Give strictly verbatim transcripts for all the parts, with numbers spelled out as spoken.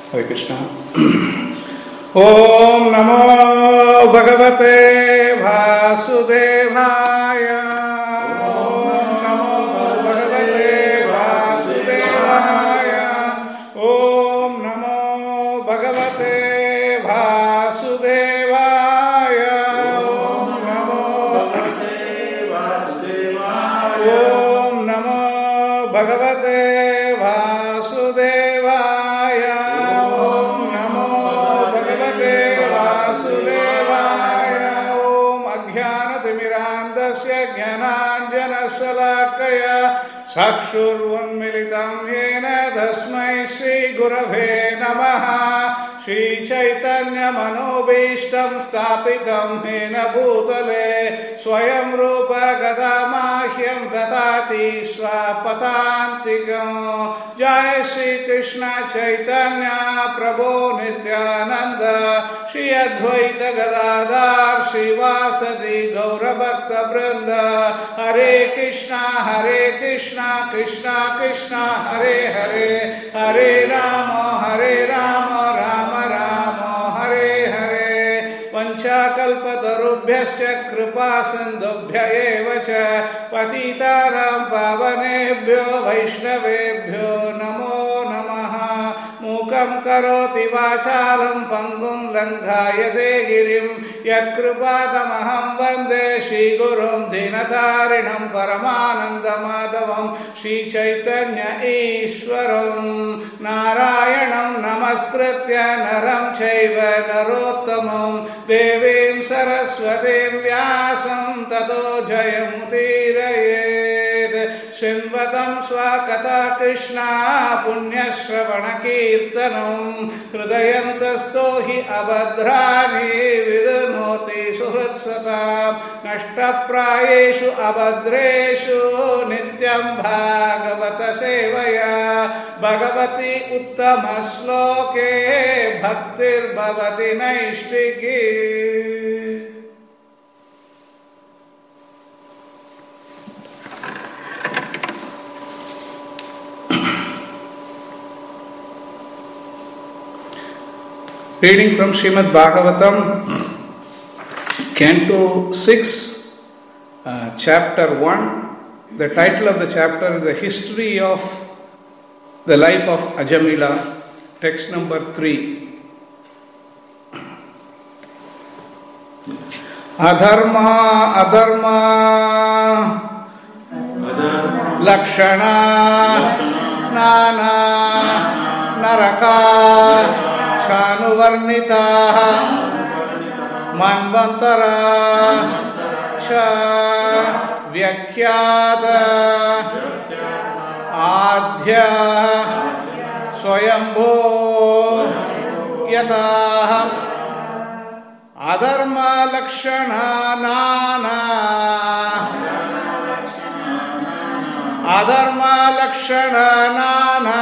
हरे कृष्ण। ओम नमो भगवते वासुदेवाय। ओम नमो भगवते वासुदेवाय। ओम नमो भगवते वासुदेवाय। ओम नमो भगवते वासुदेवाय। ओम नमो भगवते वासुदेवाय। ओम नमो भगवते वासुदेवाय। ओम अज्ञानतिमिरान्धस्य ज्ञानाञ्जनशलाकया चक्षुरुन्मीलितं येन तस्मै श्रीगुरवे नमः। श्रीचैतन्यमनोभीष्टं स्थापितं येन भूतले स्वयं रूप कदा मह्यं ददाति स्वपदान्तिकम्। जय श्री कृष्ण चैतन्य प्रभो नित्यानंद श्री अद्वैत गदाधर श्रीवासदि गौरभक्त वृंद। हरे कृष्णा हरे कृष्णा कृष्णा कृष्णा हरे हरे। हरे राम हरे राम राम राम हरे हरे। पंचाकल्पतरुभ्यश्च कृपा सिन्धुभ्य एव च पतितानां पावनेभ्यो वैष्णवेभ्यो नमो नमः। मूकं करोति वाचालं पङ्गुं लङ्घायते गिरिं यत्कृपातमहं वन्दे श्रीगुरुं दीनतारिणं परमानन्दमाधवं श्रीचैतन्य ईश्वरं। नारायणं नमस्कृत्य नरं चैव नरोत्तमं देवीं सरस्वतीं व्यासं ततो जयमुदीरयेत्। शृण्वतं स्वकथा कृष्णा पुण्यश्रवणकीर्तनं हृदयन्तस्थो हि अभद्राणि विदुनोति सुहृत्सतां। नष्टप्रायेषु अभद्रेषु नित्यं भागवत सेवया भगवति उत्तमश्लोके भक्तिर्भवति नैष्ठिकी। Reading from Srimad Bhagavatam, Canto six, uh, Chapter one. The title of the chapter is The History of the Life of Ajamila, text number three. Adharma, Adharma, Adharma. Lakshana, Lakshana. Nana, Naraka, Chanuvarnita, Manvantara, Cha, Vyakyata, Adhya, Swayambho, Yata, Adharma Lakshana Nana, Adharma Lakshana Nana,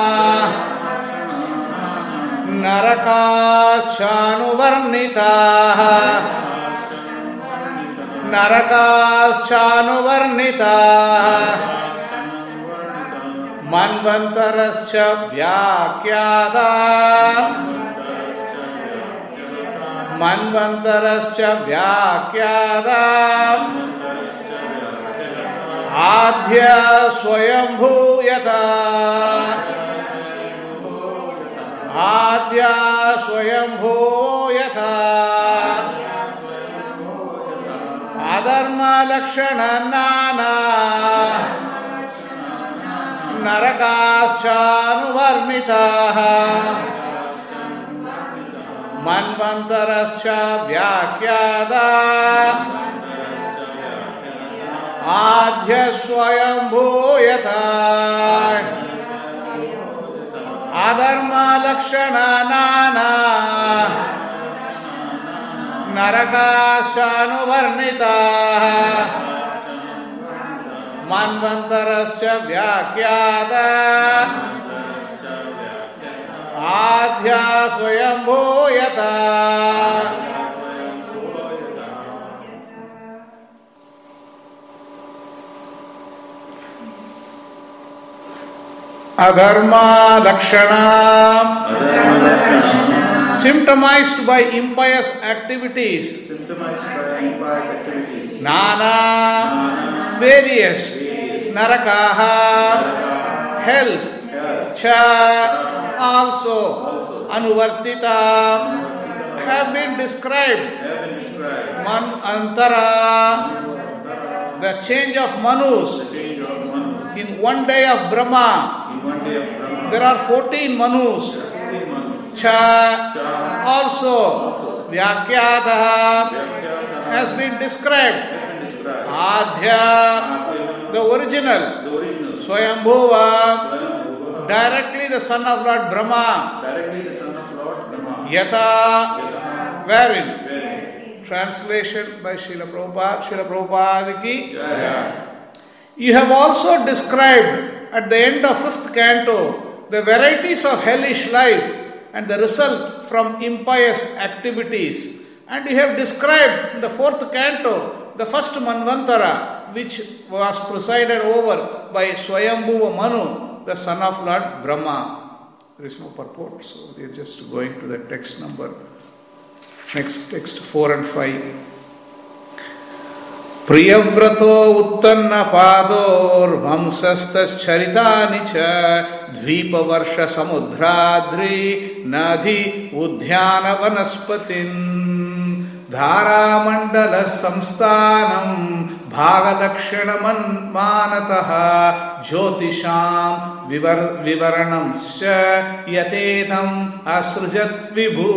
Naraka Chanuvarnita, Naraka Chanuvarnita, Manvantarascha Vyakyada, Manvantarascha Vyakyada, Adhya Swayambhuyata, Adhya Swayambhuyata, Adharma Lakshana Nana, Narakaschanuvarnita, Manvantarascha Vyakyada, Adhya Swayambhuyata, Adharma Lakshana Nana, Narakaschanuvarnita, Manvantarascha Vyakyada, Adhya Swayambhuyata. Adharma Lakshana symptomized by impious activities, symptomized by impious activities, nana, various, narakaha, hells, cha, also, anuvartita, have been described. Man antara, the change of manus, in one day of Brahma, there are fourteen manus. Cha, also, Vyakyataha, has been described. Adhya, the original, Swayambhuva, directly the son of Lord Brahma. Yata, wherein? Translation by Srila Prabhupada, Srila Prabhupada ki Jaya. You have also described at the end of fifth canto the varieties of hellish life and the result from impious activities. And you have described in the fourth canto the first Manvantara, which was presided over by Swayambhuva Manu, the son of Lord Brahma. There is no purport, so we are just going to the text number. Next text four and five. Priyabrato uttanna pador vamsastas charitani cha dvipa varsha samudradri nadhi udhyana vanaspatin dhara mandala samsthanam bhagalakshana manataha jyotisham vivaranam sya yatetam asrujat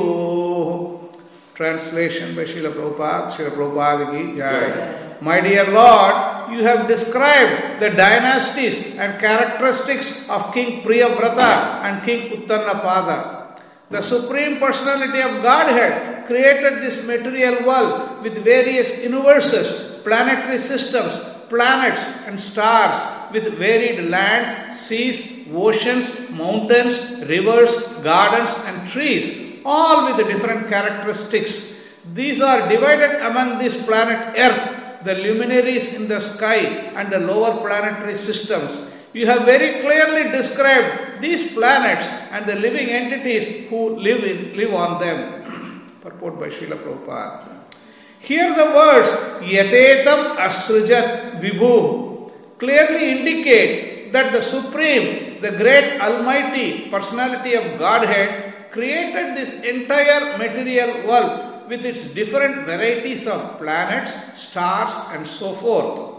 vibhu. Translation by Srila Prabhupada, Srila Prabhupada ki Jai. My dear Lord, you have described the dynasties and characteristics of King Priyavrata and King Uttannapada. The Supreme Personality of Godhead created this material world with various universes, planetary systems, planets and stars, with varied lands, seas, oceans, mountains, rivers, gardens and trees, all with different characteristics. These are divided among this planet Earth, the luminaries in the sky and the lower planetary systems. You have very clearly described these planets and the living entities who live in live on them. Purport by Srila Prabhupada. Here the words Yatetam Asrujat Vibhu clearly indicate that the Supreme, the Great Almighty Personality of Godhead created this entire material world with its different varieties of planets, stars and so forth.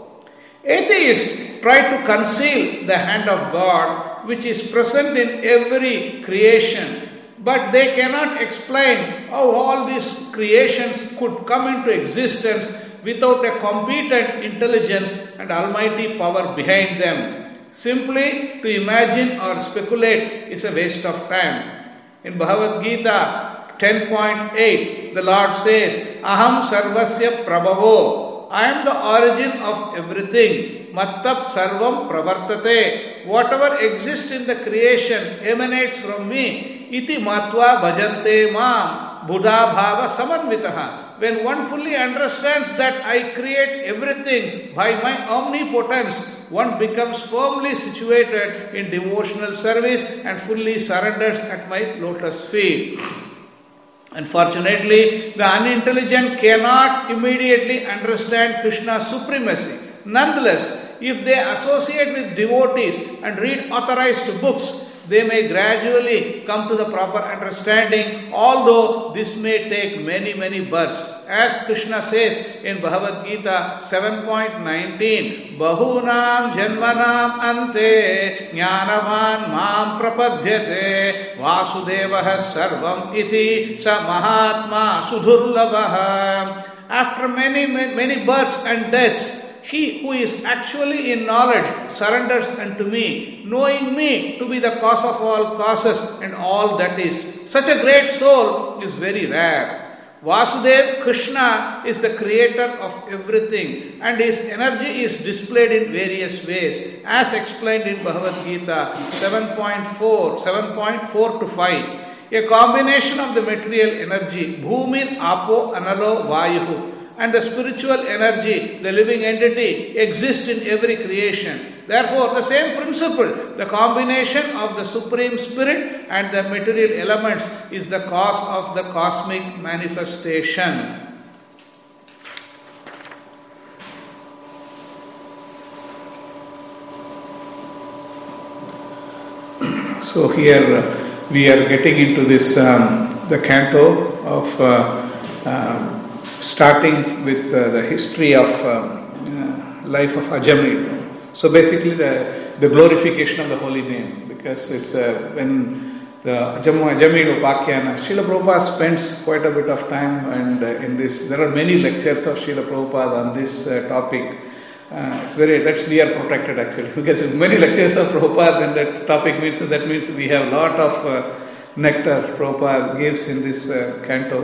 Atheists try to conceal the hand of God which is present in every creation, but they cannot explain how all these creations could come into existence without a competent intelligence and almighty power behind them. Simply to imagine or speculate is a waste of time. In Bhagavad Gita ten point eight, the Lord says, Aham sarvasya prabhavo, I am the origin of everything. Mattab sarvam pravartate, whatever exists in the creation emanates from me. Iti matva bhajante mam, buddha bhava samanvitaha. When one fully understands that I create everything by my omnipotence, one becomes firmly situated in devotional service and fully surrenders at my lotus feet. Unfortunately, the unintelligent cannot immediately understand Krishna's supremacy. Nonetheless, if they associate with devotees and read authorized books, they may gradually come to the proper understanding, although this may take many, many births. As Krishna says in Bhagavad Gita seven point nineteen, Bahunam janmanam ante jnanavan mam prapadyate vasudevah sarvam iti sa mahatma sudurlabah. After many, many births and deaths, he who is actually in knowledge surrenders unto me, knowing me to be the cause of all causes and all that is. Such a great soul is very rare. Vasudeva Krishna is the creator of everything and his energy is displayed in various ways, as explained in Bhagavad Gita seven point four, seven point four to five. A combination of the material energy, Bhumin, Apo, Analo, Vayuhu, and the spiritual energy, the living entity, exists in every creation. Therefore, the same principle, the combination of the Supreme Spirit and the material elements is the cause of the cosmic manifestation. So here uh, we are getting into this, um, the canto of uh, uh, starting with uh, the history of um, uh, life of Ajamil. So basically the, the glorification of the holy name, because it's uh, when the Ajamil Upakyana, Srila Prabhupada spends quite a bit of time and uh, in this, there are many lectures of Srila Prabhupada on this uh, topic. Uh, it's very, that's we are protected actually, because if many lectures of Prabhupada, then that topic means, that means we have a lot of uh, nectar Prabhupada gives in this uh, canto.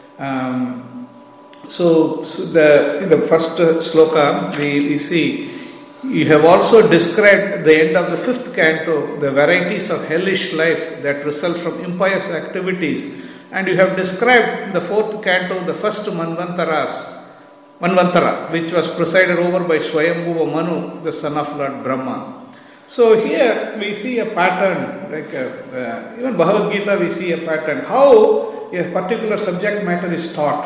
Um, so, so the, in the first uh, sloka, we, we see, you have also described at the end of the fifth canto the varieties of hellish life that result from impious activities, and you have described in the fourth canto the first Manvantaras, Manvantara, which was presided over by Swayambhuva Manu, the son of Lord Brahma. So here we see a pattern, like a, uh, even Bhagavad Gita we see a pattern, how a particular subject matter is taught.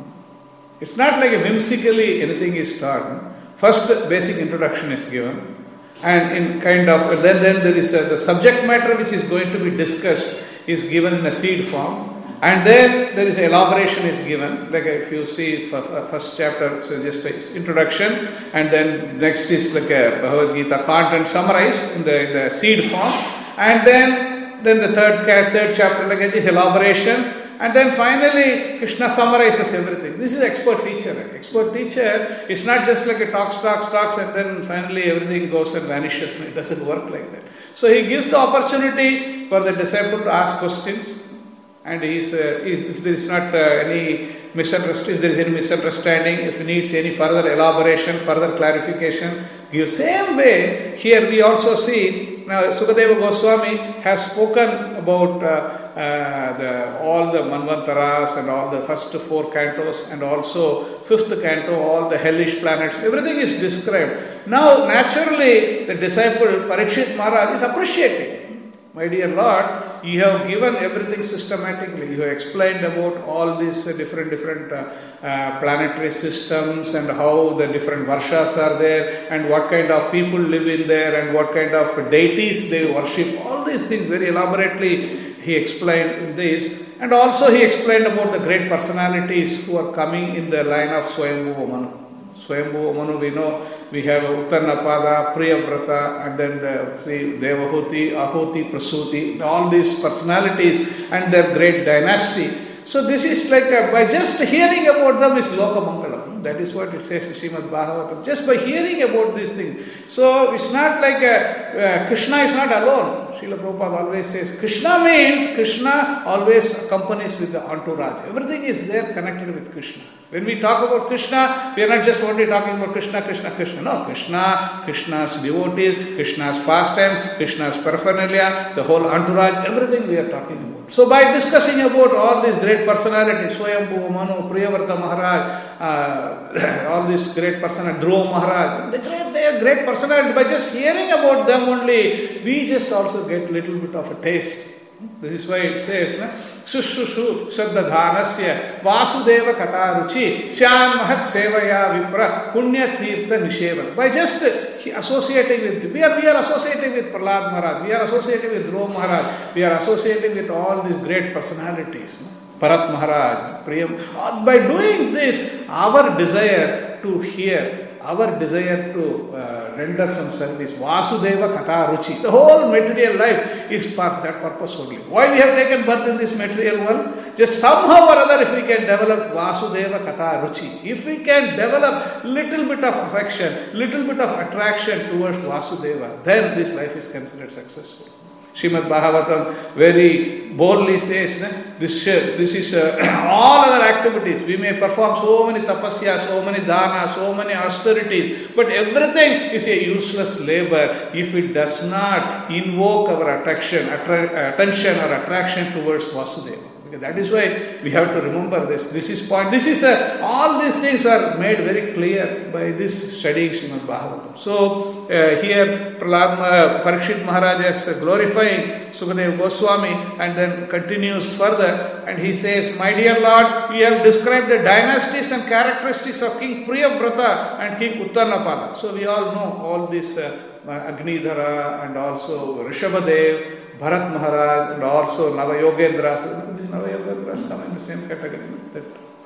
It's not like a whimsically anything is taught. First basic introduction is given, and in kind of, then, then there is a, the subject matter which is going to be discussed is given in a seed form. And then there is elaboration is given, like if you see first chapter, so just introduction, and then next is like a Bhagavad Gita content summarized in the, in the seed form, and then then the third third chapter like it is elaboration, and then finally Krishna summarizes everything. This is expert teacher. Expert teacher is not just like a talks, talks, talks, and then finally everything goes and vanishes. It doesn't work like that. So he gives the opportunity for the disciple to ask questions. And he is, uh, if there is not uh, any misunderstanding, if there is any misunderstanding, if he needs any further elaboration, further clarification, give same way. Here we also see, now Sukadeva Goswami has spoken about uh, uh, the, all the Manvantaras and all the first four cantos and also fifth canto, all the hellish planets, everything is described. Now naturally the disciple Parikshit Maharaj is appreciating. My dear Lord, you have given everything systematically. You have explained about all these uh, different different uh, uh, planetary systems and how the different varshas are there and what kind of people live in there and what kind of deities they worship. All these things very elaborately he explained in this. And also he explained about the great personalities who are coming in the line of Swayambhuva Manu. Swayambhuva Manu, we know we have Uttanapada, Priyavrata, and then the, the Devahuti, Ahuti, Prasuti, all these personalities and their great dynasty. So this is like a, by just hearing about them is Lokamangalam. That is what it says in Srimad Bhagavatam. Just by hearing about these things. So it's not like a, uh, Krishna is not alone. Srila Prabhupada always says Krishna means Krishna always accompanies with the entourage. Everything is there connected with Krishna. When we talk about Krishna, we are not just only talking about Krishna, Krishna, Krishna. No, Krishna, Krishna's devotees, Krishna's pastime, Krishna's paraphernalia, the whole entourage, everything we are talking about. So by discussing about all these great personalities, Swayambhuva Manu, Priyavrata Maharaj, uh, all these great personalities, Dhruva Maharaj, they, great, they are great personalities. By just hearing about them only, we just also get a little bit of a taste. This is why it says, Sushushu Saddadhanasya Vasudeva Kataruchi Syan Mahat Sevaya Vipra Punya Tirtha Nisheva. By just associating with, we are, we are associating with Prahlad Maharaj, we are associating with Dhruva Maharaj, we are associating with all these great personalities. Bharat Maharaj, Priyam. By doing this, our desire to hear, our desire to uh, render some service, Vasudeva Katha Ruchi, the whole material life is for that purpose only. Why we have taken birth in this material world? Just somehow or other, if we can develop Vasudeva Katha Ruchi, if we can develop little bit of affection, little bit of attraction towards Vasudeva, then this life is considered successful. Srimad Bhagavatam very boldly says, this, this is uh, all other activities. We may perform so many tapasya, so many dana, so many austerities, but everything is a useless labor if it does not invoke our attraction, attra- attention or attraction towards Vasudeva. Because that is why we have to remember this. This is point. This is a, all these things are made very clear by this studying Srimad Bhagavatam. So uh, here Prahlad, uh, Parikshit Maharaj is glorifying Sukadeva Goswami and then continues further and he says, my dear Lord, you have described the dynasties and characteristics of King Priyavrata and King Uttanapada. So we all know all this uh, Agnidhara and also Rishabhadev, Bharat Maharaj and also Navayogendras. These Navayogendras come in the same category. That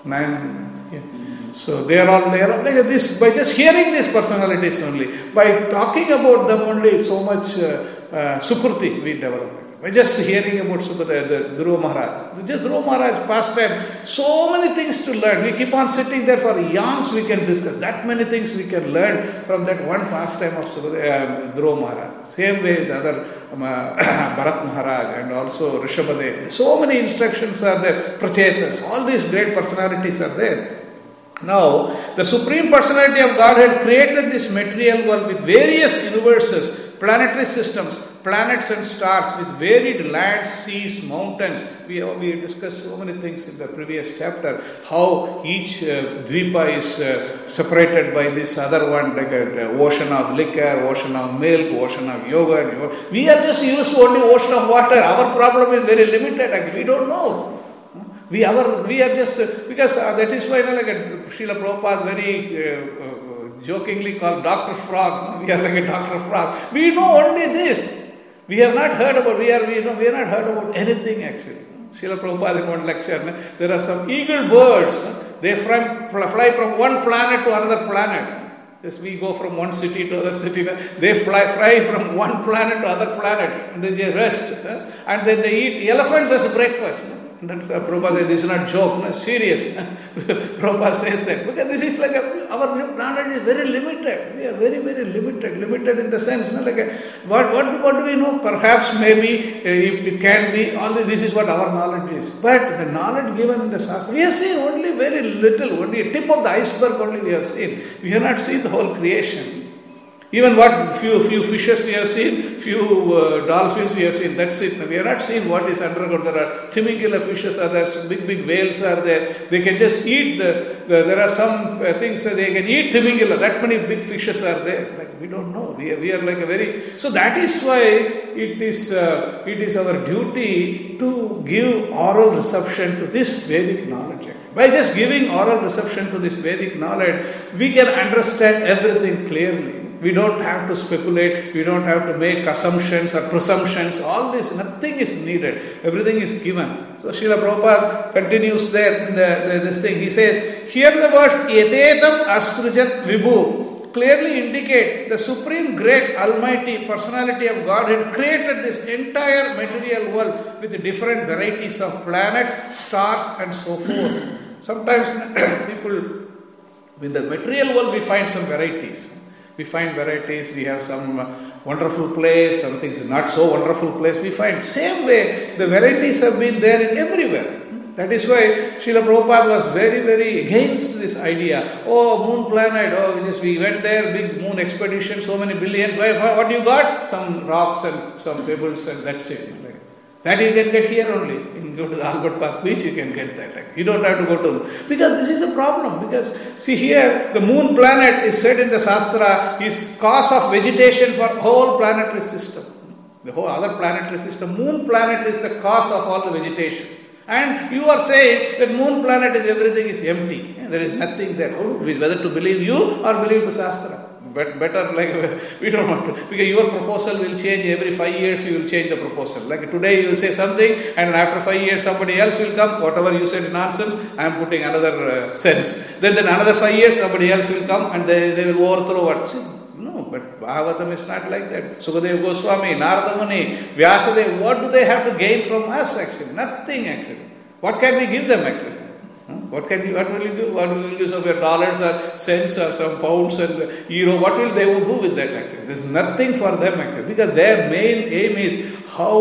nine, yeah. So they are all there. Like this, by just hearing these personalities only, by talking about them only, so much uh, uh, Sukriti we develop. By just hearing about Sukadeva, the Dhruva Maharaj, just Dhruva Maharaj past time, so many things to learn. We keep on sitting there for eons, we can discuss. That many things we can learn from that one pastime of Sukadeva, uh, Dhruva Maharaj. Same way the other um, uh, Bharat Maharaj and also Rishabhadev. So many instructions are there, Prachetas, all these great personalities are there. Now, the Supreme Personality of Godhead created this material world with various universes, planetary systems, planets and stars with varied lands, seas, mountains. We, we discussed so many things in the previous chapter, how each uh, Dvipa is uh, separated by this other one, like an ocean of liquor, ocean of milk, ocean of yogurt. We are just used to only ocean of water. Our problem is very limited, actually. We don't know. We, our, we are just, uh, because uh, that is why, you know, like a Srila Prabhupada very uh, uh, jokingly called Doctor Frog. We are like a Doctor Frog. We know only this. We have not heard about, we are, we know, we have not heard about anything actually. Srila Prabhupada in one lecture, there are some eagle birds. They fly, fly from one planet to another planet. Yes, we go from one city to other city. They fly, fly from one planet to other planet. And then they rest. And then they eat elephants as a breakfast. And that's uh, Prabhupada says, this is not joke, no, serious. Prabhupada says that. Because this is like, a, our planet is very limited. We are very, very limited. Limited in the sense, no, like a, what, what, what do we know? Perhaps, maybe, uh, it, it can be, only this is what our knowledge is. But the knowledge given in the Shastra, we have seen only very little, only a tip of the iceberg only we have seen. We have not seen the whole creation. Even what few few fishes we have seen, few uh, dolphins we have seen, that's it. We have not seen what is underground. There are Timingila fishes are there, some big, big whales are there. They can just eat, the, the there are some uh, things that they can eat Timingila. That many big fishes are there. Like, we don't know. We are, we are like a very... So that is why it is, uh, it is our duty to give oral reception to this Vedic knowledge. By just giving oral reception to this Vedic knowledge, we can understand everything clearly. We don't have to speculate, we don't have to make assumptions or presumptions, all this, nothing is needed, everything is given. So Srila Prabhupada continues there in the, the, this thing, he says, here the words Yatetam Asrujat Vibhu clearly indicate the supreme great almighty personality of Godhead created this entire material world with different varieties of planets, stars and so forth. Sometimes people, in the material world we find some varieties. We find varieties, we have some uh, wonderful place, some things not so wonderful place we find. Same way, the varieties have been there in everywhere. That is why Srila Prabhupada was very, very against this idea. Oh, moon planet, oh, we just we went there, big moon expedition, so many billions. Why, what you got? Some rocks and some pebbles and that's it. Like, that you can get here only. You can go to the Albert Park beach, you can get that. Like, you don't have to go to... Because this is a problem. Because, see here, the moon planet is said in the Shastra is cause of vegetation for whole planetary system. The whole other planetary system. Moon planet is the cause of all the vegetation. And you are saying that moon planet is everything is empty. There is nothing there. Whether to believe you or believe the Shastra. But better, like, we don't want to, because your proposal will change every five years, you will change the proposal. Like today you will say something, and after five years somebody else will come, whatever you said nonsense, I am putting another uh, sense. Then then another five years somebody else will come and they, they will overthrow what? See, no, but Bhagavatam is not like that. Sukadeva Goswami, Narada Muni, Vyasadeva, what do they have to gain from us actually? Nothing actually. What can we give them actually? What can you, what will you do? What will you use of your dollars or cents or some pounds and euro? What will they do with that actually? There's nothing for them actually, because their main aim is how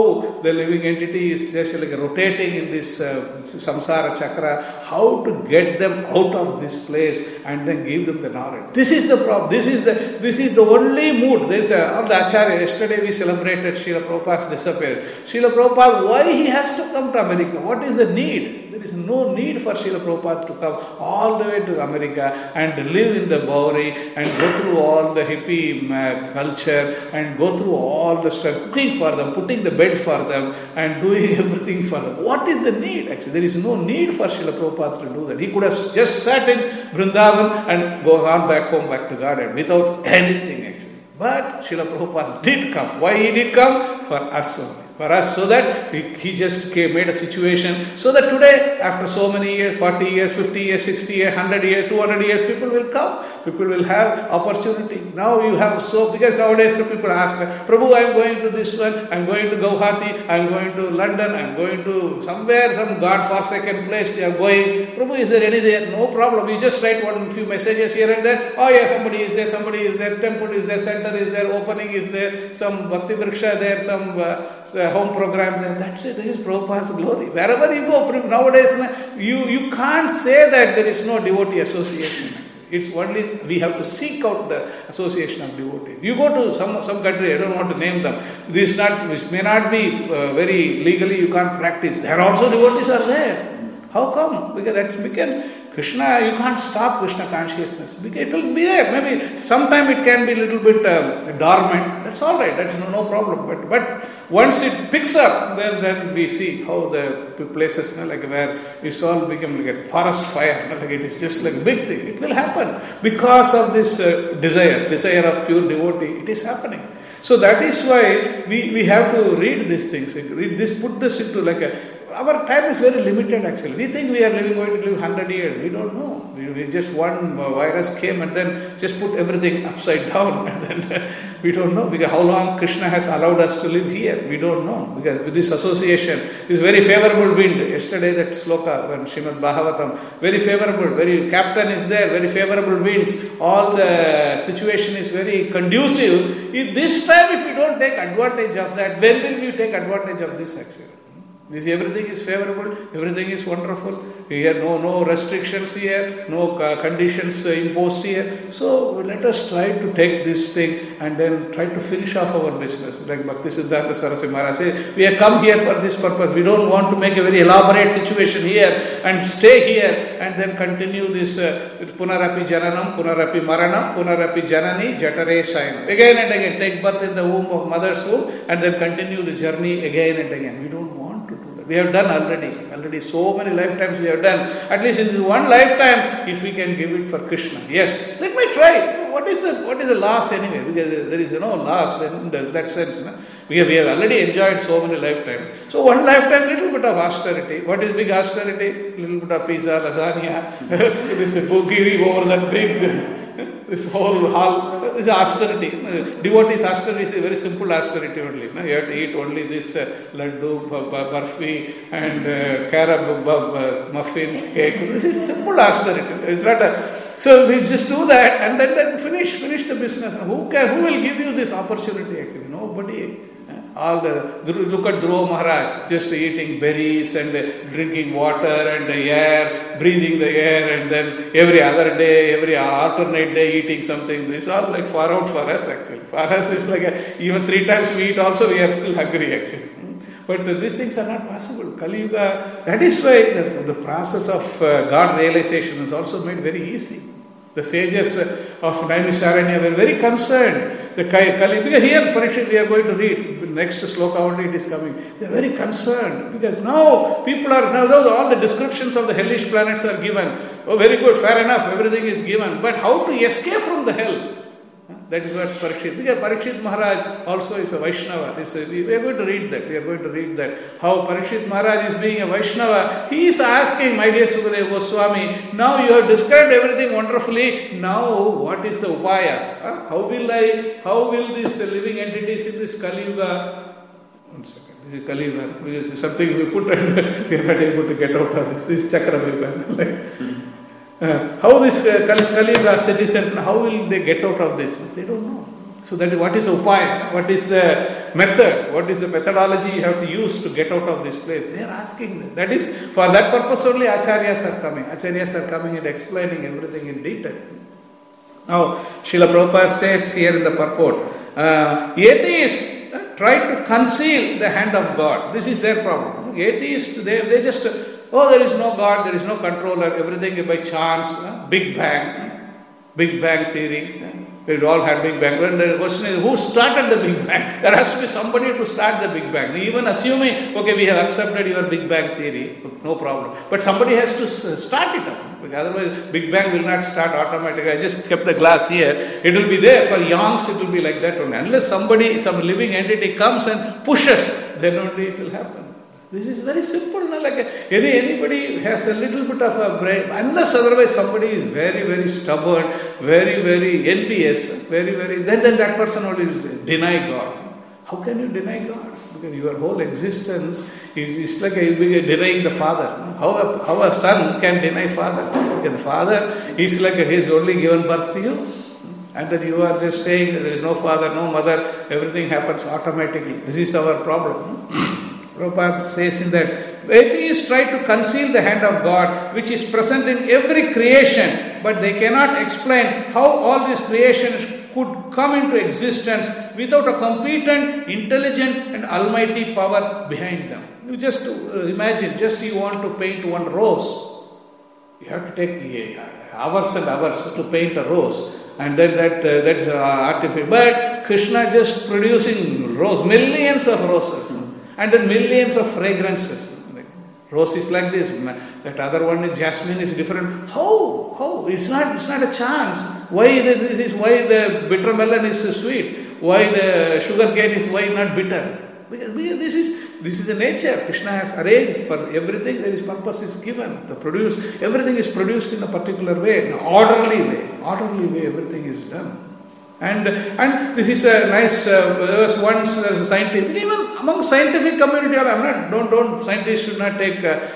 the living entity is just like rotating in this uh, samsara chakra, how to get them out of this place and then give them the knowledge. This is the problem. This is the this is the only mood. There is a, all the Acharya. Yesterday we celebrated Srila Prabhupada's disappearance. Srila Prabhupada, why he has to come to America? What is the need? There is no need for Srila Prabhupada to come all the way to America and live in the Bowery and go through all the hippie uh, culture and go through all the stuff, cooking for them, putting the bed for them and doing everything for them. What is the need actually? There is no need for Srila Prabhupada to do that. He could have just sat in Vrindavan and go on back home, back to garden without anything actually. But Srila Prabhupada did come. Why he did come? For us only. For us, so that he, he just came, made a situation so that today, after so many years, forty years, fifty years, sixty years, one hundred years, two hundred years, people will come. People will have opportunity. Now you have so, because nowadays the people ask, Prabhu, I am going to this one, I am going to Guwahati, I am going to London, I am going to somewhere, some God-forsaken place, I am going. Prabhu, is there any there? No problem. You just write one few messages here and there. Oh yeah, somebody is there, somebody is there, temple is there, center is there, opening is there, some Bhakti Vriksha there, some uh, home program there. That's it. This is Prabhupada's glory. Wherever you go, nowadays, you, you can't say that there is no devotee association. It's only, we have to seek out the association of devotees. You go to some some country, I don't want to name them, this not, which may not be uh, very legally, you can't practice. There also devotees are there. How come? Because that's become Krishna, you can't stop Krishna consciousness. It will be there. Maybe sometime it can be a little bit uh, dormant. That's all right. That's no, no problem. But but once it picks up, then then we see how the places, you know, like where it's all become like a forest fire. You know, like it is just like a big thing. It will happen because of this uh, desire, desire of pure devotee. It is happening. So that is why we, we have to read these things. Read this, put this into like a. Our time is very limited actually. We think we are living, going to live one hundred years. We don't know. We, we just one virus came and then just put everything upside down. And then we don't know because how long Krishna has allowed us to live here. We don't know because with this association, this very favorable wind. Yesterday that sloka, when Srimad Bhagavatam, very favorable, very captain is there, very favorable winds. All the situation is very conducive. If this time if we don't take advantage of that, when will we take advantage of this actually? This everything is favorable, everything is wonderful. Here no no restrictions here, no uh, conditions uh, imposed here. So let us try to take this thing and then try to finish off our business. Like Bhakti Siddhanta Saraswati Maharaj says, we have come here for this purpose. We don't want to make a very elaborate situation here and stay here and then continue this uh, Punarapi Jananam, Punarapi Maranam, Punarapi Janani, Jatare Sayanam. Again and again, take birth in the womb of mother's womb and then continue the journey again and again. We don't want. We have done already, already so many lifetimes we have done. At least in this one lifetime, if we can give it for Krishna. Yes, let me try. What is the what is the loss anyway? Because there is no loss in that sense. No? We have, we have already enjoyed so many lifetimes. So one lifetime, little bit of austerity. What is big austerity? Little bit of pizza, lasagna. This is bogiri over that big. This whole hall, this is austerity. Devotees austerity is a very simple austerity only. You have to eat only this uh, laddu, barfi and uh, carob, uh, muffin, cake. This is simple austerity. It's not a, so we just do that and then, then finish finish the business. Who can? Who will give you this opportunity actually? Nobody. All the, look at Dhruva Maharaj, just eating berries and drinking water and the air, breathing the air and then every other day, every alternate day eating something. This is all like far out for us actually. For us it's like a, even three times we eat also we are still hungry actually. But uh, these things are not possible. Kali Yuga, that is why the, the process of uh, God realization is also made very easy. The sages of Naimisharanya were very concerned. The Kali, because here, Parikshit, we are going to read, next sloka only it is coming. They are very concerned because now people are, now all the descriptions of the hellish planets are given. Oh, very good, fair enough, everything is given. But how to escape from the hell? That is what Parikshit, because Parikshit Maharaj also is a Vaishnava. Is a, we are going to read that, we are going to read that. How Parikshit Maharaj is being a Vaishnava, he is asking, my dear Sukadeva Goswami, now you have described everything wonderfully, now what is the upaya? Huh? How will I, how will these living entities in this Kali Yuga, one second, this is Kali Yuga, this is something we put and we are not able to get out of this, this is Chakra Yuga. Like, Uh, how this uh, Kali Yuga citizens, how will they get out of this? They don't know. So that is what is the upaya? What is the method? What is the methodology you have to use to get out of this place? They are asking that. That is, for that purpose only Acharyas are coming. Acharyas are coming and explaining everything in detail. Now, Srila Prabhupada says here in the purport, uh, atheists uh, try to conceal the hand of God. This is their problem. Atheists, they, they just, oh, there is no God, there is no controller, everything is by chance, uh, Big Bang, Big Bang theory. Uh, We all had Big Bang. When the question is, who started the Big Bang? There has to be somebody to start the Big Bang. Even assuming, okay, we have accepted your Big Bang theory, no problem. But somebody has to start it up. Because otherwise, Big Bang will not start automatically. I just kept the glass here. It will be there. For yonks, it will be like that only. Unless somebody, some living entity comes and pushes, then only it will happen. This is very simple. No? Like any anybody has a little bit of a brain, unless otherwise somebody is very, very stubborn, very, very envious, very, very, then, then that person only will deny God. How can you deny God? Because your whole existence is, is like a, denying the Father. How a, how a son can deny Father? Because the Father is like a, he has only given birth to you. And then you are just saying there is no father, no mother, everything happens automatically. This is our problem. Prabhupada says in that, atheists try to conceal the hand of God which is present in every creation, but they cannot explain how all these creations could come into existence without a competent, intelligent and almighty power behind them. You just uh, imagine, just you want to paint one rose, you have to take uh, hours and hours to paint a rose. And then that uh, that's uh, artificial. But Krishna just producing rose, millions of roses. And then millions of fragrances. Like rose is like this, that other one is jasmine is different. How? How? It's not. It's not a chance. Why the, this is? Why the bitter melon is so sweet? Why the sugar cane is why not bitter? Because this is this is the nature. Krishna has arranged for everything. There is purpose is given. The produce everything is produced in a particular way, in an orderly way. Orderly way, everything is done. And and this is a nice, uh, there was once a scientific, even among scientific community, I'm not, don't, don't, scientists should not take, uh,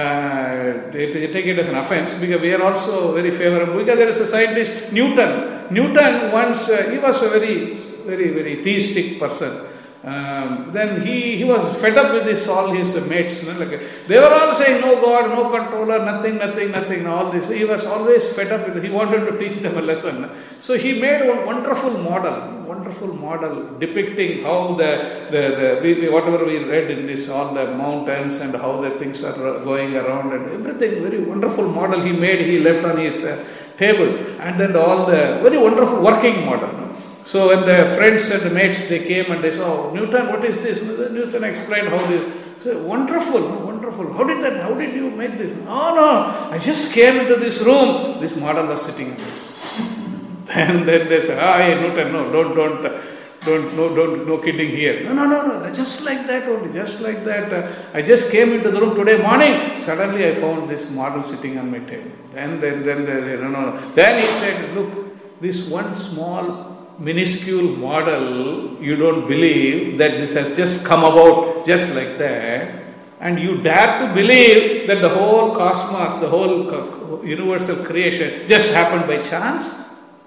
uh, take it as an offense, because we are also very favorable, because there is a scientist, Newton. Newton once, uh, he was a very, very, very theistic person. Um, then he, he was fed up with this, all his mates. You know, like, they were all saying, no God, no controller, nothing, nothing, nothing, all this. He was always fed up with it. He wanted to teach them a lesson. So he made one wonderful model, wonderful model depicting how the, the, the we, whatever we read in this, all the mountains and how the things are going around and everything, very wonderful model he made, he left on his uh, table. And then all the, very wonderful working model. So when the friends and the mates, they came and they saw, Newton, what is this? Newton explained how this. So wonderful, wonderful. How did that, how did you make this? Oh no, I just came into this room. This model was sitting in this. And then they said, ah, hey, Newton, no, don't, don't, don't, no, don't, no kidding here. No, no, no, no, just like that only, just like that. Uh, I just came into the room today morning. Suddenly I found this model sitting on my table. And then, then, then, no, no, no. Then he said, look, this one small minuscule model, you don't believe that this has just come about just like that, and you dare to believe that the whole cosmos, the whole universal creation just happened by chance?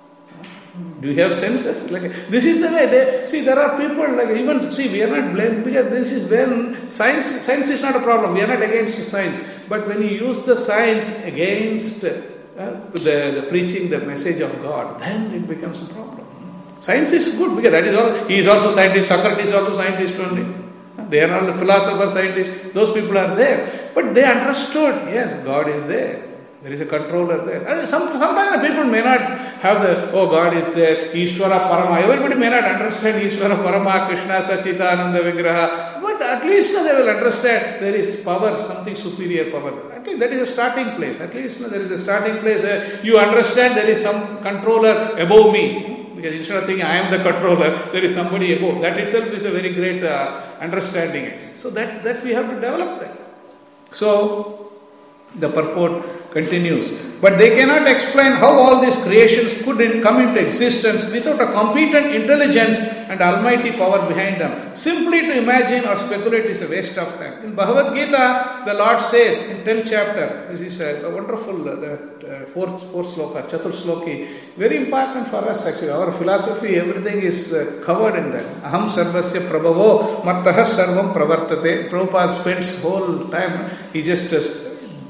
Do you have senses? Like this is the way they see. There are people like even see. We are not blamed because this is when science. Science is not a problem. We are not against science, but when you use the science against uh, the, the preaching the message of God, then it becomes a problem. Science is good because that is all. He is also scientist. Socrates is also scientist only. They are all philosopher, scientists. Those people are there, but they understood. Yes, God is there. There is a controller there. And some, sometimes people may not have the, oh God is there, Ishvara Parama. Everybody may not understand Ishvara Parama, Krishna Sachitananda Vigraha. But at least they will understand there is power, something superior power. At least that is a starting place. At least there is a starting place. Uh, you understand there is some controller above me. Because instead of thinking I am the controller, there is somebody above. That itself is a very great uh, understanding. So that, that we have to develop that. So, The purport continues. But they cannot explain how all these creations could in, come into existence without a competent intelligence and almighty power behind them. Simply to imagine or speculate is a waste of time. In Bhagavad Gita, the Lord says in tenth chapter, this is a, a wonderful, uh, the uh, fourth, fourth sloka, Chatur Sloki, very important for us actually. Our philosophy, everything is uh, covered in that. Aham sarvasya prabhavo mattah sarvam pravartate. Prabhupada spends whole time, he just uh,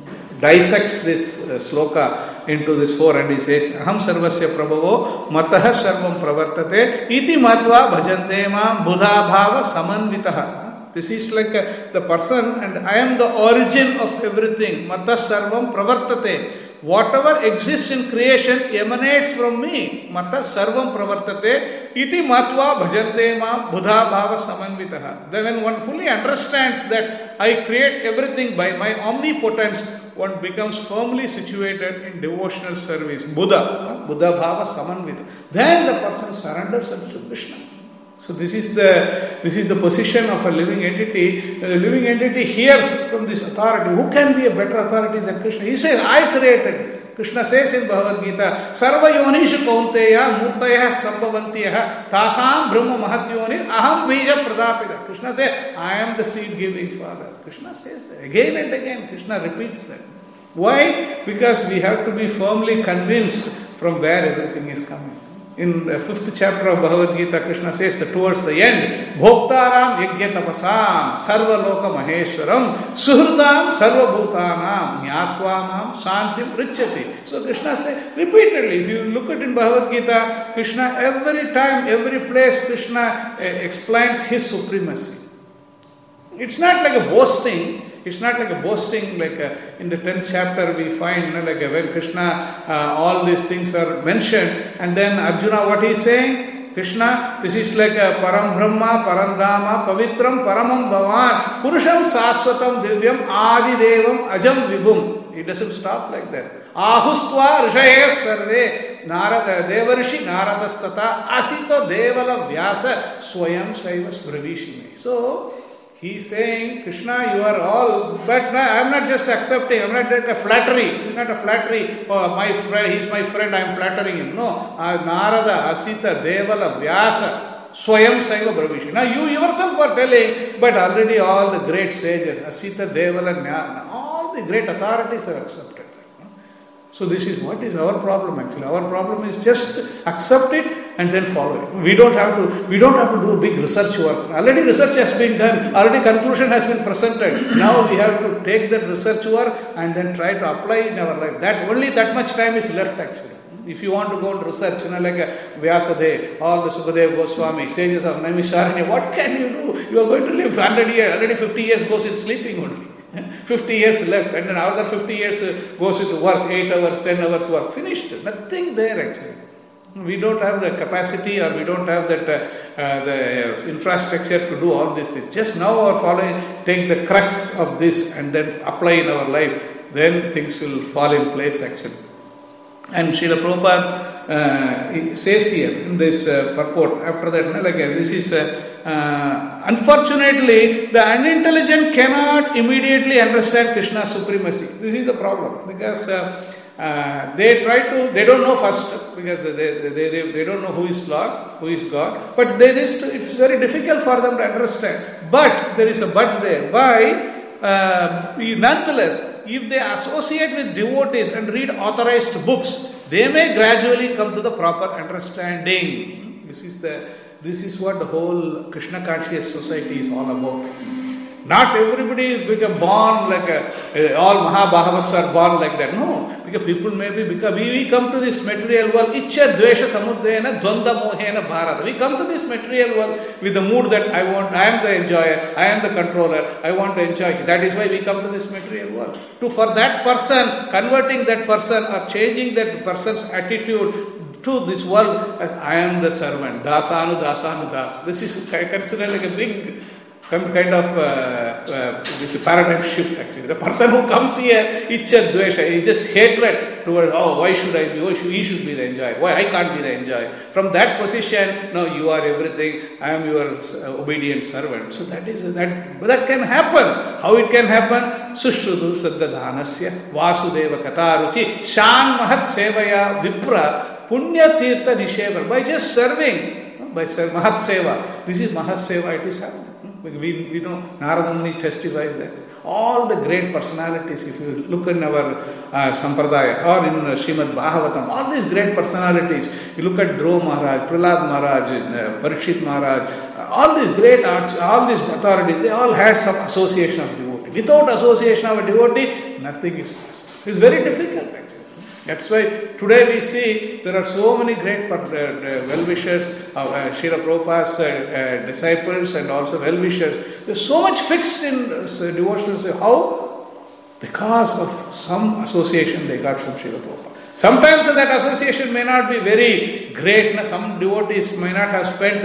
dissects this uh, sloka into this four and he says, Aham sarvasya prabhavo matah sarvam pravartate iti matva bhajante ma buddha bhava samanvitaha. This is like uh, the person and I am the origin of everything. Matah sarvam pravartate. Whatever exists in creation emanates from me. Matah sarvam pravartate iti matva bhajante ma buddha bhava samanvitaha. Then when one fully understands that I create everything by my omnipotence, one becomes firmly situated in devotional service. Buddha, Buddha bhava samanvita. Then the person surrenders unto Krishna. So this is the this is the position of a living entity. The living entity hears from this authority. Who can be a better authority than Krishna? He says, I created this. Krishna says in Bhagavad Gita, Sarva yonishu kaunteya murtaya sambhavantiya tasam brahma mahatyoni aham bija pradapita. Krishna says, I am the seed giving father. Krishna says that. Again and again, Krishna repeats that. Why? Because we have to be firmly convinced from where everything is coming. In the fifth chapter of Bhagavad Gita, Krishna says that towards the end, Bhoktaram yajna tapasam sarva loka maheshwaram suhrutam sarva bhutanam nyatvanam santim richati. So Krishna says repeatedly, if you look at in Bhagavad Gita, Krishna every time, every place, Krishna uh, explains his supremacy. It's not like a boasting. It's not like a boasting, like a, in the tenth chapter we find, you know, like a, when Krishna, uh, all these things are mentioned, and then Arjuna, what he is saying? Krishna, this is like a Param Brahma, Parandama, Pavitram, Paramam Bhavan, Purusham Saswatam Divyam, Adi Devam, Ajam Vibhum. It doesn't stop like that. Ahustva Rishaye Sarve, Narada, Devarishi Naradastata, Asito Devala Vyasa, Swayam Saivas Bravishime. So, he is saying, Krishna, you are all, but I am not just accepting, I am not just a flattery. It is not a flattery, oh, my friend, he is my friend, I am flattering him. No, uh, Narada, Asita, Devala, Vyasa, Swayam Saiva Bravishi. Now you yourself are telling, but already all the great sages, Asita, Devala, Nyana, all the great authorities have accepted. So this is what is our problem actually. Our problem is just accept it and then follow it. We don't have to we don't have to do big research work. Already research has been done, already conclusion has been presented. Now we have to take that research work and then try to apply it in our life. That only that much time is left actually. If you want to go and research, you know, like a Vyasadeva, all the Sukadeva Goswami, sages of Naimisharanya, what can you do? You are going to live one hundred years, already fifty years goes in sleeping only. fifty years left, and then another fifty years goes into work, eight hours, ten hours work, finished. Nothing there actually. We don't have the capacity or we don't have that uh, uh, the infrastructure to do all these things. Just now our following, take the crux of this and then apply in our life, then things will fall in place actually. And Srila Prabhupada uh, says here in this uh, purport, after that, like, uh, this is uh, uh, unfortunately the unintelligent cannot immediately understand Krishna's supremacy. This is the problem because uh, uh, they try to, they don't know first because they, they, they, they don't know who is Lord, who is God, but there is, it's very difficult for them to understand. But there is a but there. By uh, nonetheless, if they associate with devotees and read authorized books, they may gradually come to the proper understanding. This is the this is what the whole Krishna conscious society is all about. Not everybody become born like a, uh, all Mahabhagavats are born like that. No, because people may be because we, we come to this material world. Ichcha dvesha samudayana dvanda mohena bharata. We come to this material world with the mood that I want. I am the enjoyer. I am the controller. I want to enjoy. That is why we come to this material world. To for that person, converting that person or changing that person's attitude to this world, I am the servant. Dasanu dasanu das. This is considered like a big Some kind of uh, uh, this paradigm shift actually. The person who comes here, ichcha dvesha, he just hatred toward, oh, why should I be, why should, he should be the enjoyer, why I can't be the enjoyer. From that position, no, you are everything, I am your uh, obedient servant. So that is, that that can happen. How it can happen? Sushrudu Saddadhanasya Vasudeva Kataruchi Shan Mahat Sevaya Vipra Punya Tirtha Nisheva. By just serving, by serving, Mahat Seva. This is Mahat Seva, it is happening. We, we know Narada Muni testifies that all the great personalities, if you look in our uh, Sampradaya or in uh, Srimad Bhagavatam, all these great personalities, you look at Dhruva Maharaj, Prahlad Maharaj, uh, Parikshit Maharaj, uh, all these great arts, all these authorities, they all had some association of devotee. Without association of a devotee, nothing is possible. It's very difficult actually. That's why today we see there are so many great uh, uh, well-wishers, uh, uh, Srila Prabhupada's uh, uh, disciples and also well-wishers. There's so much fixed in uh, devotionals. How? Because of some association they got from Srila Prabhupada. Sometimes uh, that association may not be very great. Na? Some devotees may not have spent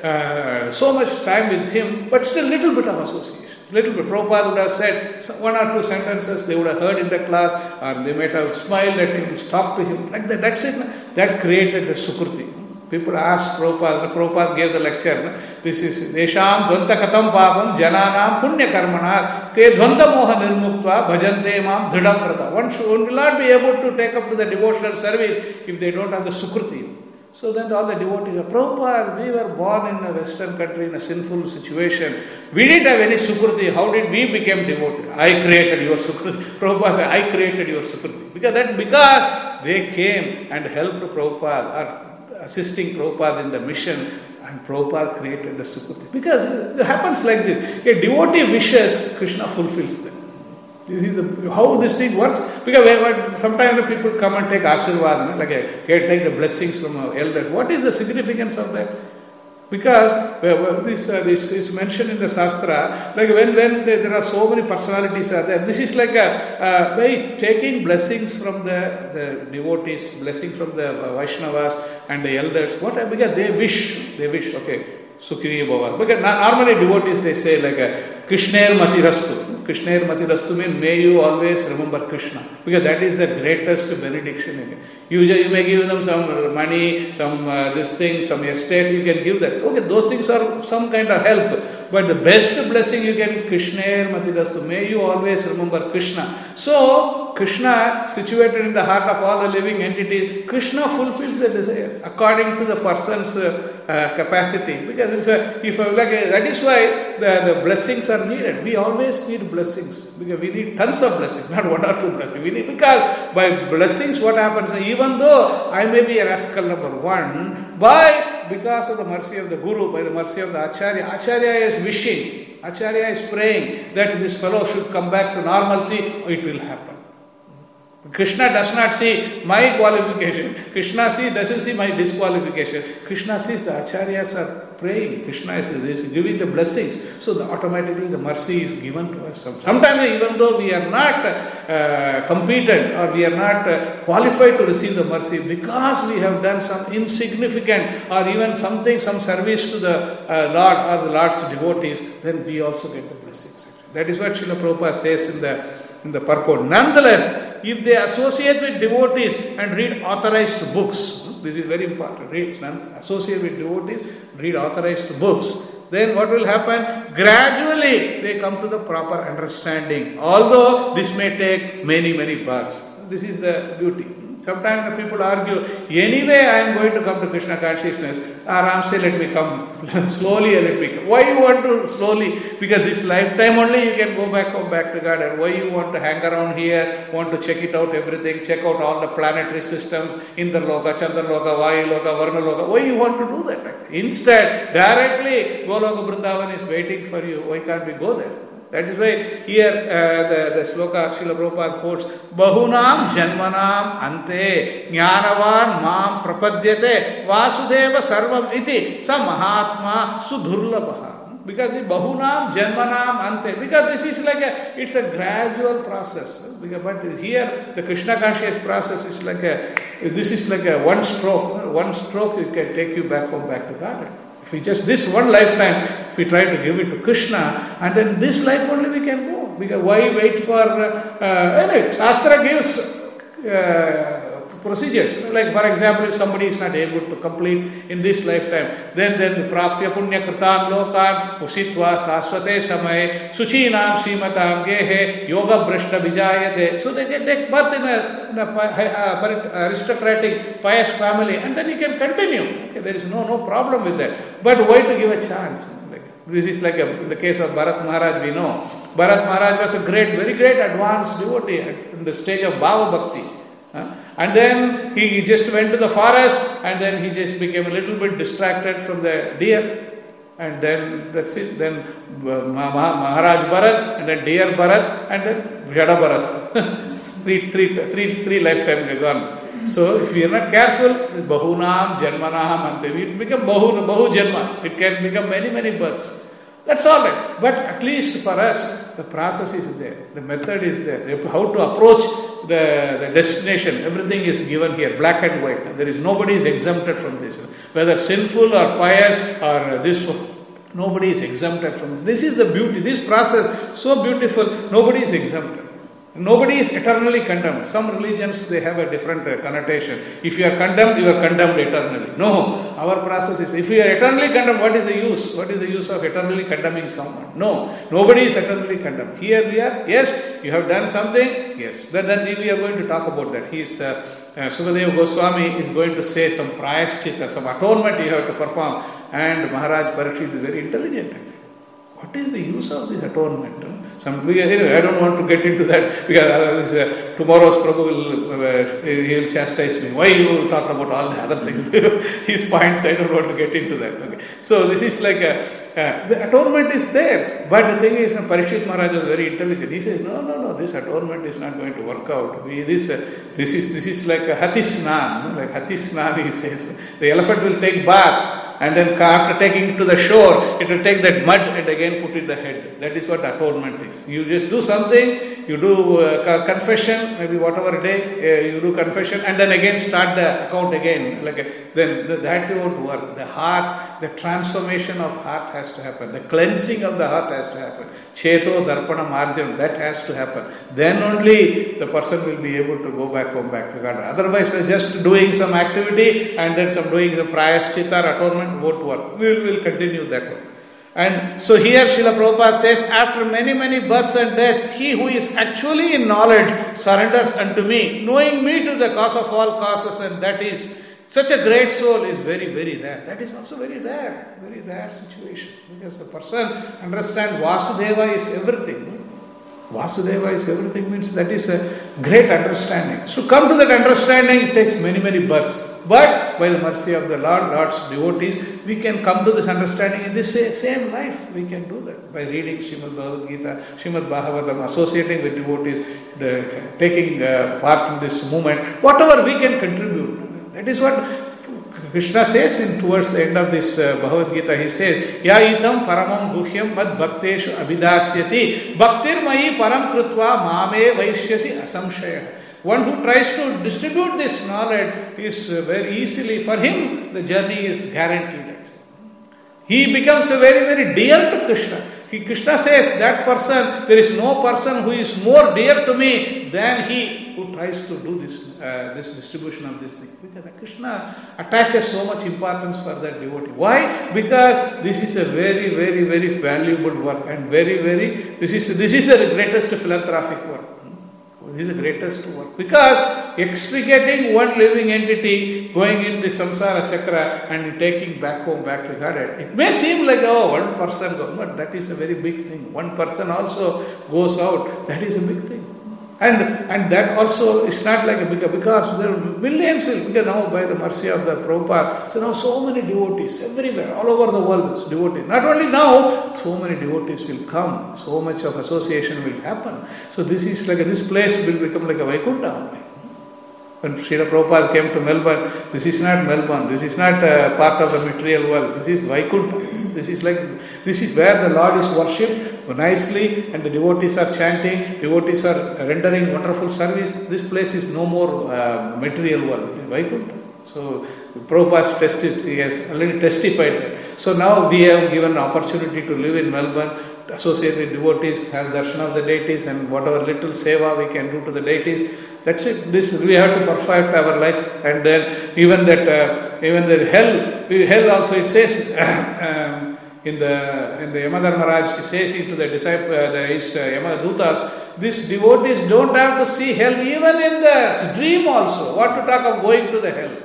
uh, so much time with him, but still little bit of association. Little bit. Prabhupada would have said one or two sentences, they would have heard in the class, or they might have smiled at him, talked to him, like that. That's it. That created the Sukruti. People asked Prabhupada, Prabhupada gave the lecture, this is Desham Dvanta Katam Papam Jananam Punya Karmana Te Dvanta Moha Nirmuktva Bhajante Mam Dhridam Prata. One should, one will not be able to take up to the devotional service if they don't have the Sukruti. So then all the devotees, Prabhupada, we were born in a Western country in a sinful situation. We didn't have any Sukruti. How did we become devotees? I created your Sukruti. Prabhupada said, I created your Sukruti. Because that because they came and helped Prabhupada, or assisting Prabhupada in the mission, and Prabhupada created the Sukruti. Because it happens like this. A devotee wishes, Krishna fulfills them. This is the, how this thing works. Because sometimes the people come and take Asirvad, like a, take the blessings from our elder. What is the significance of that? Because well, this, uh, this is mentioned in the Shastra, like when, when there, there are so many personalities are there, this is like a, uh, by taking blessings from the, the devotees, blessings from the Vaishnavas and the elders, what, because they wish, they wish, okay, Sukriya Bhava. Because normally devotees they say like a Krishnair Matirastu. Krishnair Matirastu means may you always remember Krishna. Because that is the greatest benediction. You, you may give them some money, some uh, this thing, some estate, you can give that. Okay, those things are some kind of help. But the best blessing you can, Krishnair Matirastu. May you always remember Krishna. So, Krishna situated in the heart of all the living entities, Krishna fulfills the desires according to the person's uh, uh, capacity. Because if, uh, if uh, like, uh, that is why the, the blessings are needed. We always need blessings because we need tons of blessings, not one or two blessings. We need because by blessings, what happens? Even though I may be a rascal number one, by because of the mercy of the Guru, by the mercy of the Acharya, Acharya is wishing, Acharya is praying that this fellow should come back to normalcy. It will happen. Krishna does not see my qualification. Krishna see, doesn't see my disqualification. Krishna sees the acharyas are praying. Krishna is, is giving the blessings. So the, automatically the mercy is given to us. Sometimes even though we are not uh, competent or we are not uh, qualified to receive the mercy, because we have done some insignificant or even something, some service to the uh, Lord or the Lord's devotees, then we also get the blessings. That is what Srila Prabhupada says in the in the purport. Nonetheless, if they associate with devotees and read authorized books, this is very important, read, associate with devotees, read authorized books, then what will happen? Gradually they come to the proper understanding, although this may take many, many births. This is the beauty. Sometimes the people argue, anyway I am going to come to Krishna consciousness, Aram say let me come slowly and let me come. Why you want to slowly? Because this lifetime only you can go back home, back to God. And why you want to hang around here, want to check it out everything, check out all the planetary systems, Indraloka, Chandraloka, Vayuloka, Varnaloka. Why you want to do that? Actually? Instead, directly Goloka Vrindavan is waiting for you. Why can't we go there? That is why here uh, the, the sloka Srila Prabhupada quotes, Bahunam Janmanam Ante Jnanavan Mam Prapadyate Vasudeva Sarvam Iti Sa Mahatma Sudhurlabha. Because the Bahunam Janmanam Ante, because this is like a, it's a gradual process. Because, but here the Krishna conscious process is like a, this is like a one stroke. One stroke it can take you back home, back to God. If we just this one lifetime, if we try to give it to Krishna, and then this life only we can go. Because why wait for, uh, uh, anyway, Shastra gives uh, procedures. Like for example, if somebody is not able to complete in this lifetime, then then prapya punya kritan lokan usitva sasvate samay suchinam srimatam gehe yoga brashta vijayate. So they can take birth in a, in a uh, aristocratic pious family, and then he can continue. Okay, there is no no problem with that. But why to give a chance? Like, this is like a, in the case of Bharat Maharaj, we know Bharat Maharaj was a great, very great advanced devotee in the stage of Bhava Bhakti. Uh, and then he just went to the forest, and then he just became a little bit distracted from the deer, and then that's it. Then uh, Maharaj Bharat, and then deer Bharat, and then Vyada Bharat. three, three, three, three lifetimes gone. So if we are not careful, Bahunam Janmanaham Ante, it become Bahu, Bahu Janma. It can become many, many births. That's all right. But at least for us, the process is there. The method is there. How to approach the, the destination. Everything is given here, black and white. There is nobody is exempted from this. Whether sinful or pious or this, nobody is exempted from this. This is the beauty. This process, so beautiful, nobody is exempted. Nobody is eternally condemned. Some religions, they have a different uh, connotation. If you are condemned, you are condemned eternally. No, our process is, if you are eternally condemned, what is the use? What is the use of eternally condemning someone? No, nobody is eternally condemned. Here we are, yes, you have done something, yes. Then, then we are going to talk about that. He is, uh, uh, Sukadeva Goswami is going to say some prayaschitta, some atonement you have to perform. And Maharaj Parikshit is very intelligent actually. What is the use of this atonement? Some, I don't want to get into that because uh, tomorrow's Prabhu will, uh, he will chastise me. Why you talk about all the other things? His points, I don't want to get into that. Okay. So this is like a, uh, the atonement is there. But the thing is, uh, Parikshit Maharaj was very intelligent. He says, no, no, no, this atonement is not going to work out. We, this, uh, this, is, this is like a hatisnan. Like hatisnan, he says. The elephant will take bath. And then after taking it to the shore, it will take that mud and again put it the head. That is what atonement is. You just do something, you do uh, confession, maybe whatever day, uh, you do confession, and then again start the account again. Like a, then the, that won't work. The heart, the transformation of heart has to happen. The cleansing of the heart has to happen. Cheto darpana marjan, that has to happen. Then only the person will be able to go back home, back to God. Otherwise, uh, just doing some activity and then some doing the prayaschitta, atonement, won't work. We will we'll continue that one. And so here Srila Prabhupada says, after many, many births and deaths, he who is actually in knowledge surrenders unto me, knowing me to the cause of all causes, and that is, such a great soul is very, very rare. That is also very rare, very rare situation. Because the person understands Vasudeva is everything. Vasudeva is everything means that is a great understanding. So come to that understanding, it takes many, many births. But by the mercy of the Lord, Lord's devotees, we can come to this understanding in this same life. We can do that by reading Srimad Bhagavad Gita, Srimad Bhagavatam, associating with devotees, the, taking uh, part in this movement, whatever we can contribute. That is what Krishna says in towards the end of this uh, Bhagavad Gita. He says, Ya itam paramam guhyam mad bhakteshu abhidasyati bhaktir mahi param krutva mame vaishyasi asamshaya. One who tries to distribute this knowledge is uh, very easily, for him, the journey is guaranteed. He becomes a very, very dear to Krishna. He, Krishna says, that person, there is no person who is more dear to me than he who tries to do this, uh, this distribution of this thing. Because Krishna attaches so much importance for that devotee. Why? Because this is a very, very, very valuable work and very, very, this is, this is the greatest philanthropic work. This is the greatest work. Because extricating one living entity, going in the samsara chakra and taking back home, back to Godhead. It may seem like, oh, one person goes, but that is a very big thing. One person also goes out. That is a big thing. And and that also is not like a big, because there are millions will, because now by the mercy of the Prabhupada, so now so many devotees everywhere, all over the world, it's devotees. Not only now, so many devotees will come, so much of association will happen. So this is like, a, this place will become like a Vaikuntha only. When Srila Prabhupada came to Melbourne, this is not Melbourne, this is not uh, part of the material world, this is Vaikuntha. This is like, this is where the Lord is worshipped nicely and the devotees are chanting, devotees are rendering wonderful service. This place is no more uh, material world, Vaikuntha. So Prabhupada tested, he has already testified that. So now we have given opportunity to live in Melbourne, associate with devotees, have darshan of the deities, and whatever little seva we can do to the deities. That's it. This we have to perfect our life, and then even that, uh, even the hell, hell also it says um, in the in the Yamadharmaraj, it says to the disciple, uh, the his uh, Yamadutas, these devotees don't have to see hell even in the dream also. What to talk of going to the hell?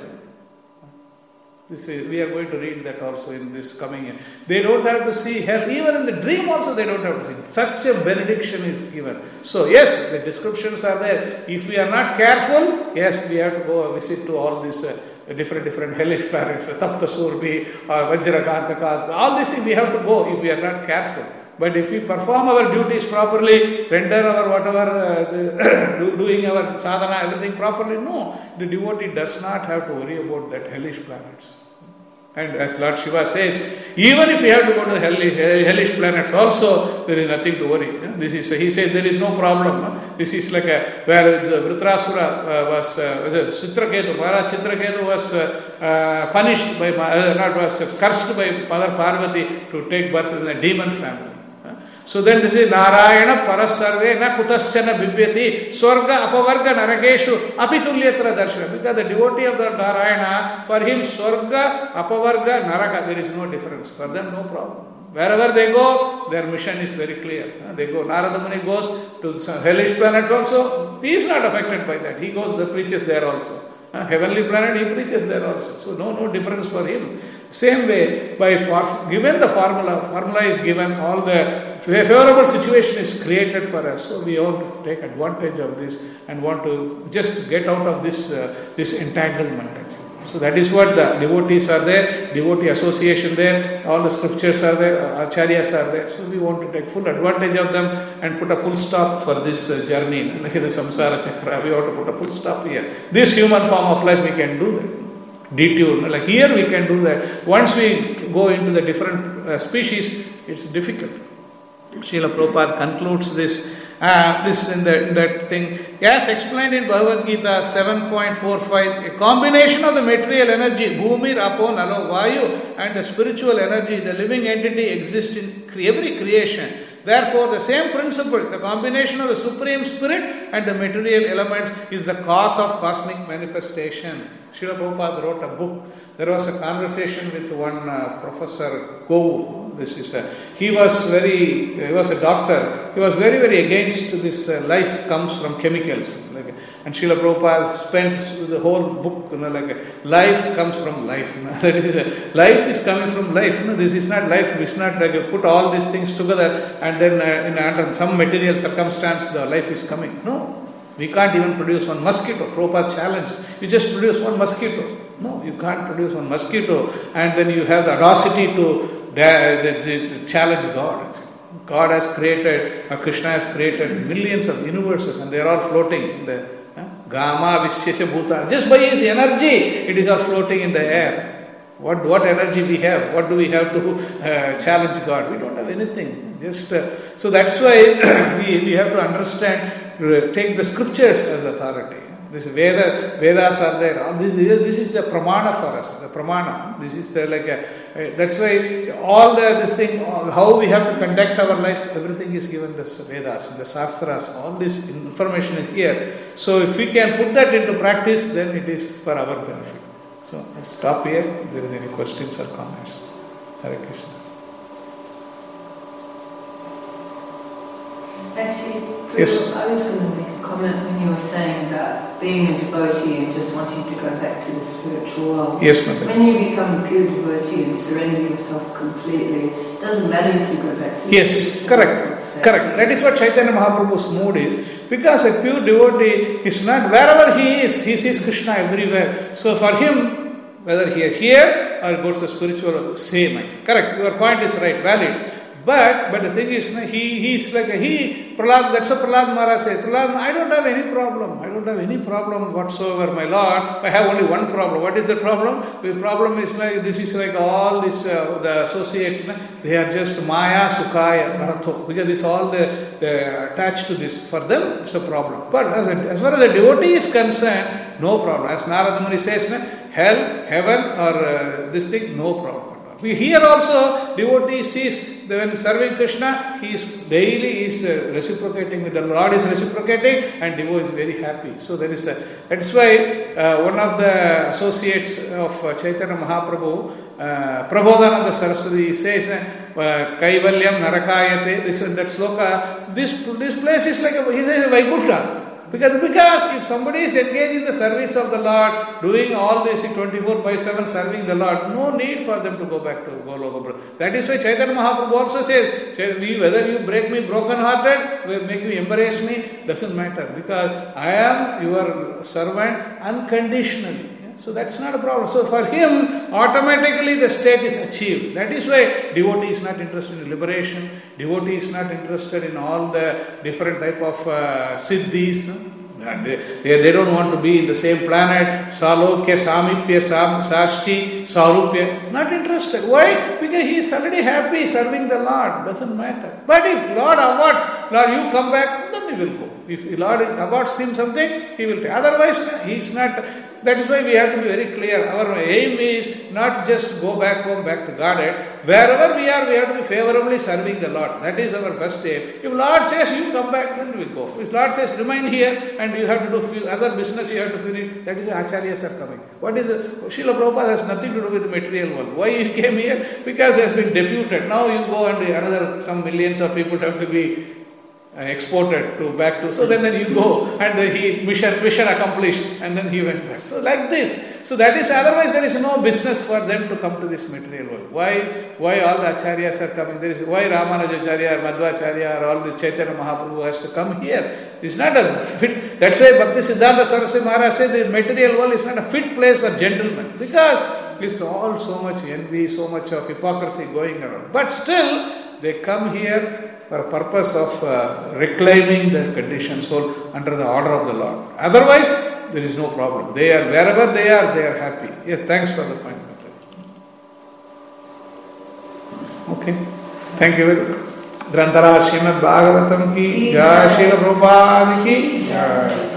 This is, we are going to read that also in this coming year. They don't have to see hell. Even in the dream also they don't have to see. Such a benediction is given. So yes, the descriptions are there. If we are not careful, yes, we have to go visit to all these uh, different different hellish planets, Tapta Surbi, uh, Vajraghantaka, all these things we have to go if we are not careful. But if we perform our duties properly, render our whatever, uh, the do, doing our sadhana, everything properly, no, the devotee does not have to worry about that hellish planets. And as Lord Shiva says, even if we have to go to the hellish, hellish planets also, there is nothing to worry. This is, he says there is no problem. This is like a, where the Vritrasura uh, was, uh, Chitraketu, Maharaj Chitraketu was uh, uh, punished by, uh, not was cursed by Mother Parvati to take birth in a demon family. So then this is Narayana Parasarve na Kutaschana Bibhyati Swarga Apavarga Narakeshu Apitulyatra Darshana. Because the devotee of the Narayana, for him Swarga, Apavarga, Naraka, there is no difference. For them, no problem. Wherever they go, their mission is very clear. They go, Narada Muni goes to some hellish planet also, he is not affected by that. He goes, the preaches there also. Uh, heavenly planet, he preaches there also. So no, no difference for him. Same way, by given the formula, formula is given, all the favorable situation is created for us. So we want to take advantage of this and want to just get out of this uh, this entanglement. So that is what the devotees are there, devotee association there, all the scriptures are there, acharyas are there. So we want to take full advantage of them and put a full stop for this uh, journey. Like the samsara chakra, we have to put a full stop here. This human form of life, we can do that. Detour, like here we can do that. Once we go into the different uh, species, it's difficult. Srila Prabhupada concludes this Uh, this in, the, in that thing. As explained in Bhagavad Gita seven point four five, a combination of the material energy, Bhumir, Apo, Nalo, Vayu, and the spiritual energy, the living entity exists in every creation. Therefore, the same principle, the combination of the Supreme Spirit and the material elements is the cause of cosmic manifestation. Srila Prabhupada wrote a book. There was a conversation with one uh, Professor Govu. This is a, he was very, he was a doctor. He was very, very against this uh, life comes from chemicals. Like, and Srila Prabhupada spent the whole book, you know, like life comes from life. You know, that is a, life is coming from life. You know, this is not life. It's not like you put all these things together and then uh, in under some material circumstance the life is coming. No. We can't even produce one mosquito. Prabhupada challenged. You just produce one mosquito. No, you can't produce one mosquito and then you have the audacity to, to, to challenge God. God has created, or Krishna has created millions of universes and they are all floating in the uh, Gama, Vishyasya Bhuta. Just by his energy, it is all floating in the air. What what energy we have? What do we have to uh, challenge God? We don't have anything. Just uh, so that's why we, we have to understand. Take the scriptures as authority. This Veda, Vedas are there. This, this is the pramana for us. The pramana. This is the, like a, that's why all the this thing, how we have to conduct our life, everything is given the Vedas, the Shastras. All this information is here. So if we can put that into practice, then it is for our benefit. So let's stop here. If there is any questions or comments. Hare Krishna. Actually, Yes. I was going to make a comment when you were saying that being a devotee and just wanting to go back to the spiritual world. Yes, Mother. When you become a pure devotee and surrender yourself completely, it doesn't matter if you go back to the Yes, spiritual correct, world. correct. That is what Chaitanya Mahaprabhu's mood is. Because a pure devotee is not, wherever he is, he sees Krishna everywhere. So for him, whether he is here or goes to spiritual world, same. Correct, your point is right, valid. But but the thing is, he he is like a, he Prahlad. That's what Prahlad Maharaj says. Prahlad, I don't have any problem. I don't have any problem whatsoever, my Lord. I have only one problem. What is the problem? The problem is like this is like all this uh, the associates. They are just Maya, Sukhaya, Bharatho. Because this all the, the attached to this. For them, it's a problem. But as, a, as far as the devotee is concerned, no problem. As Narada Muni says, hell, heaven, or uh, this thing, no problem. We here also, devotee sees when serving Krishna, he is daily is uh, reciprocating with the Lord is reciprocating, and devotee is very happy. So there is a, that's why uh, one of the associates of uh, Chaitanya Mahaprabhu, uh, Prabodhananda Saraswati says, uh, Kaivalyam Narakayate, this and that sloka, this, this place is like a, he says, Vaikuntha. Because, because if somebody is engaged in the service of the Lord, doing all this twenty-four by seven serving the Lord, no need for them to go back to Goloka. That is why Chaitanya Mahaprabhu also says, whether you break me broken hearted, make me embrace me, doesn't matter. Because I am your servant unconditionally. So that's not a problem. So for him, automatically the state is achieved. That is why devotee is not interested in liberation. Devotee is not interested in all the different type of uh, siddhis. And they, they, they don't want to be in the same planet. Salokya, Samipya, Sam, Sashti, Sarupya. Not interested. Why? Because he is already happy serving the Lord. Doesn't matter. But if Lord awards, Lord, you come back, then he will go. If Lord awards him something, he will take. Otherwise, he is not. That is why we have to be very clear. Our aim is not just go back home, back to Godhead. Wherever we are, we have to be favorably serving the Lord. That is our best aim. If Lord says you come back, then we go. If Lord says remain here and you have to do few other business you have to finish, that is why Acharyas are coming. What is it? Srila Prabhupada has nothing to do with the material world. Why he came here? Because he has been deputed. Now you go and another some millions of people have to be Uh, exported to back to, so then, then you go and uh, he mission mission accomplished and then he went back. So like this. So that is, otherwise there is no business for them to come to this material world. Why why all the acharyas are coming? There is why Ramanujacharya or Madhvacharya or all this Chaitanya Mahaprabhu has to come here. It's not a fit. That's why Bhakti Siddhanta Saraswati Maharaj said the material world is not a fit place for gentlemen, because it's all so much envy, so much of hypocrisy going around. But still they come here for a purpose of uh, reclaiming their conditioned soul under the order of the Lord. Otherwise, there is no problem. They are, wherever they are, they are happy. Yes, thanks for the point. Okay. Thank you very much. Grantara Srimad Bhagavatam ki Jai, Srila Prabhupada ki Jai.